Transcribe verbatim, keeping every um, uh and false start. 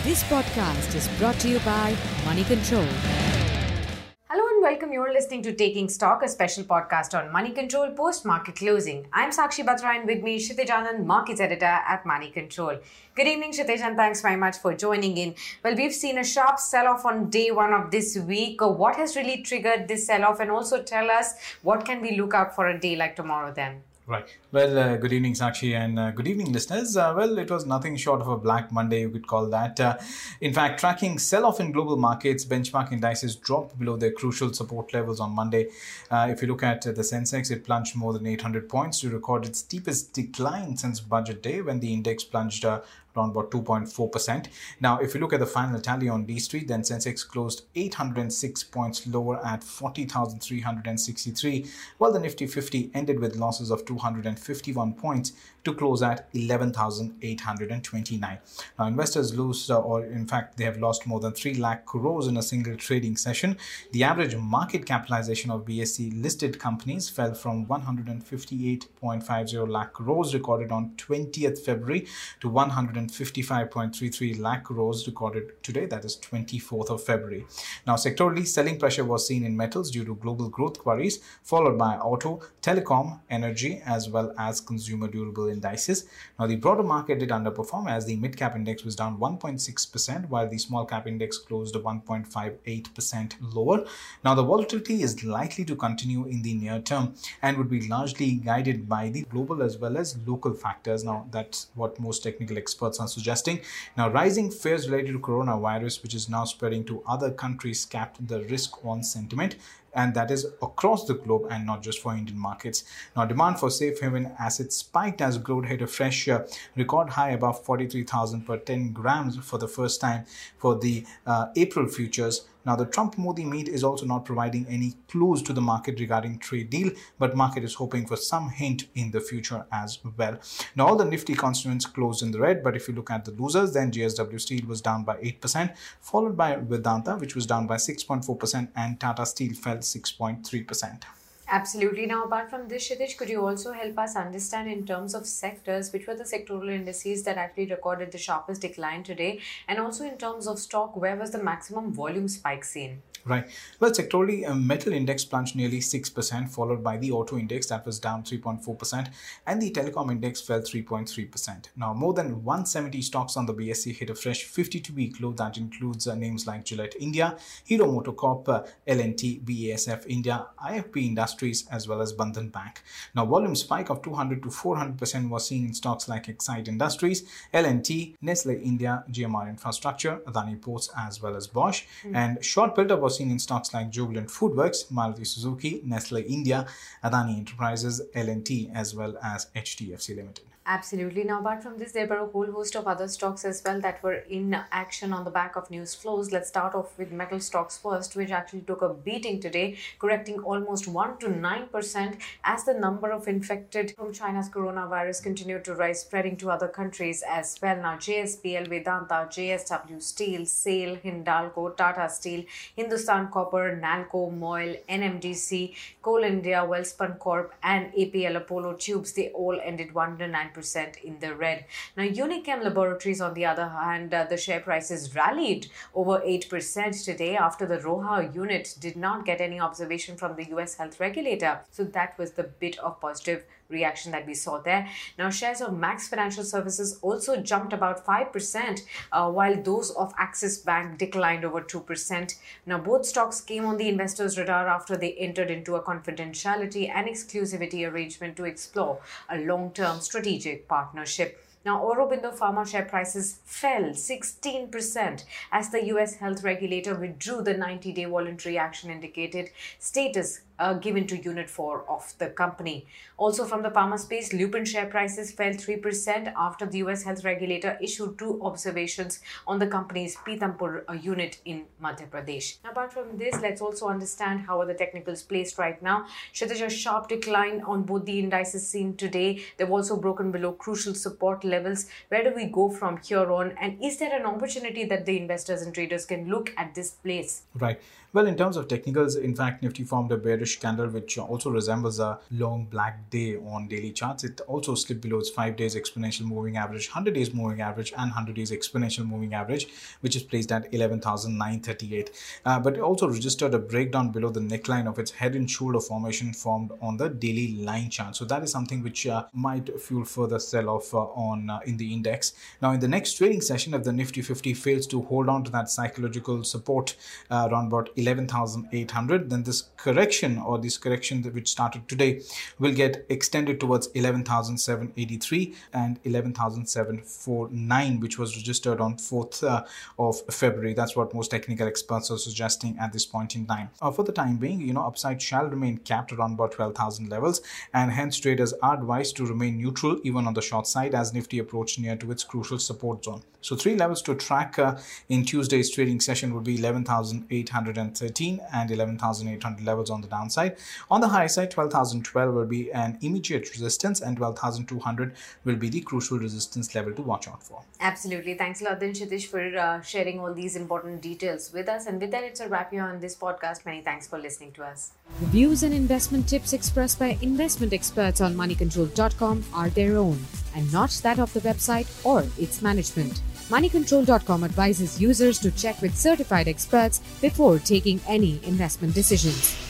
This podcast is brought to you by Money Control. Hello and welcome. You're listening to Taking Stock, a special podcast on money control post-market closing. I'm Sakshi Batra and with me Kshitij Anand, markets editor at Money Control. Good evening, Kshitij, and thanks very much for joining in. Well, we've seen a sharp sell-off on day one of this week. What has really triggered this sell-off? And also tell us, what can we look out for a day like tomorrow then? Right. Well, uh, good evening, Sakshi, and uh, good evening, listeners. Uh, well, it was nothing short of a Black Monday, you could call that. Uh, in fact, tracking sell-off in global markets, benchmark indices dropped below their crucial support levels on Monday. Uh, if you look at uh, the Sensex, it plunged more than eight hundred points to record its steepest decline since budget day, when the index plunged uh, around about two point four percent. Now, if you look at the final tally on D Street, then Sensex closed eight hundred six points lower at forty thousand three hundred sixty-three, while the Nifty fifty ended with losses of two hundred fifty-one points to close at eleven thousand eight hundred twenty-nine. Now, investors lose, uh, or in fact, they have lost more than three lakh crores in a single trading session. The average market capitalization of B S E listed companies fell from one hundred fifty-eight point five zero lakh crores recorded on twentieth February to one hundred fifty-five point three three lakh crores recorded today, that is twenty-fourth of February. Now, sectorally, selling pressure was seen in metals due to global growth queries, followed by auto, telecom, energy, as well as consumer durable indices. Now, the broader market did underperform as the mid-cap index was down one point six percent, while the small-cap index closed one point five eight percent lower. Now, the volatility is likely to continue in the near term and would be largely guided by the global as well as local factors. Now, that's what most technical experts are suggesting. Now, rising fears related to coronavirus, which is now spreading to other countries, capped the risk on sentiment, and that is across the globe and not just for Indian markets. Now, demand for safe haven assets spiked as gold hit a fresh uh, record high above forty-three thousand per ten grams for the first time for the uh, April futures. Now, the Trump-Modi meet is also not providing any clues to the market regarding trade deal, but market is hoping for some hint in the future as well. Now, all the Nifty constituents closed in the red, but if you look at the losers, then J S W Steel was down by eight percent, followed by Vedanta, which was down by six point four percent, and Tata Steel fell six point three percent. Absolutely. Now, apart from this, Kshitij, could you also help us understand in terms of sectors, which were the sectoral indices that actually recorded the sharpest decline today? And also in terms of stock, where was the maximum volume spike seen? Right. Well, sectorally, a metal index plunged nearly six percent, followed by the auto index that was down three point four percent, and the telecom index fell three point three percent. Now, more than one hundred seventy stocks on the B S E hit a fresh fifty-two week low. That includes uh, names like Gillette India, Hero MotoCorp, uh, L and T, B A S F India, I F B Industries, as well as Bandhan Bank. Now, volume spike of two hundred to four hundred percent was seen in stocks like Exide Industries, L and T, Nestle India, G M R Infrastructure, Adani Ports, as well as Bosch. Mm. And short build-up was seen in stocks like Jubilant Foodworks, Maruti Suzuki, Nestle India, Adani Enterprises, L and T, as well as H D F C Limited. Absolutely. Now, apart from this, there were a whole host of other stocks as well that were in action on the back of news flows. Let's start off with metal stocks first, which actually took a beating today, correcting almost one to nine percent as the number of infected from China's coronavirus continued to rise, spreading to other countries as well. Now, J S P L, Vedanta, J S W Steel, SAIL, Hindalco, Tata Steel, Hindustan Copper, Nalco, Moil, N M D C, Coal India, Welspun Corp, and A P L Apollo Tubes, they all ended one to nine percent in the red. Now, Unichem Laboratories, on the other hand, uh, the share prices rallied over eight percent today after the Roha unit did not get any observation from the U S health regulator. So that was the bit of positive reaction that we saw there. Now, shares of Max Financial Services also jumped about five percent, uh, while those of Axis Bank declined over two percent. Now, both stocks came on the investors' radar after they entered into a confidentiality and exclusivity arrangement to explore a long-term strategic partnership. Now, Aurobindo Pharma share prices fell sixteen percent as the U S health regulator withdrew the ninety-day voluntary action indicated status uh, given to Unit four of the company. Also from the pharma space, Lupin share prices fell three percent after the U S health regulator issued two observations on the company's Pithampur uh, unit in Madhya Pradesh. Now, apart from this, let's also understand how are the technicals placed right now. Kshitij, a sharp decline on both the indices seen today. They've also broken below crucial support levels. Where do we go from here on? And is there an opportunity that the investors and traders can look at this place? Right. Well, in terms of technicals, in fact, Nifty formed a bearish candle, which also resembles a long black day on daily charts. It also slipped below its five days exponential moving average, one hundred days moving average, and one hundred days exponential moving average, which is placed at eleven thousand nine hundred thirty-eight. Uh, but it also registered a breakdown below the neckline of its head and shoulder formation formed on the daily line chart. So that is something which uh, might fuel further sell-off uh, on uh, in the index. Now, in the next trading session, if the Nifty fifty fails to hold on to that psychological support uh, around about eleven thousand eight hundred, then this correction or this correction that which started today will get extended towards eleven thousand seven hundred eighty-three and eleven thousand seven hundred forty-nine, which was registered on fourth uh, of February. That's what most technical experts are suggesting at this point in time. Uh, for the time being, you know, upside shall remain capped around about twelve thousand levels, and hence traders are advised to remain neutral even on the short side as Nifty approached near to its crucial support zone. So three levels to track uh, in Tuesday's trading session would be eleven thousand eight hundred thirteen and eleven thousand eight hundred levels on the downside. On the high side, twelve thousand twelve will be an immediate resistance and twelve thousand two hundred will be the crucial resistance level to watch out for. Absolutely. Thanks a lot then, Kshitish, for uh, sharing all these important details with us. And with that, it's a wrap here on this podcast. Many thanks for listening to us. The views and investment tips expressed by investment experts on money control dot com are their own and not that of the website or its management. money control dot com advises users to check with certified experts before taking any investment decisions.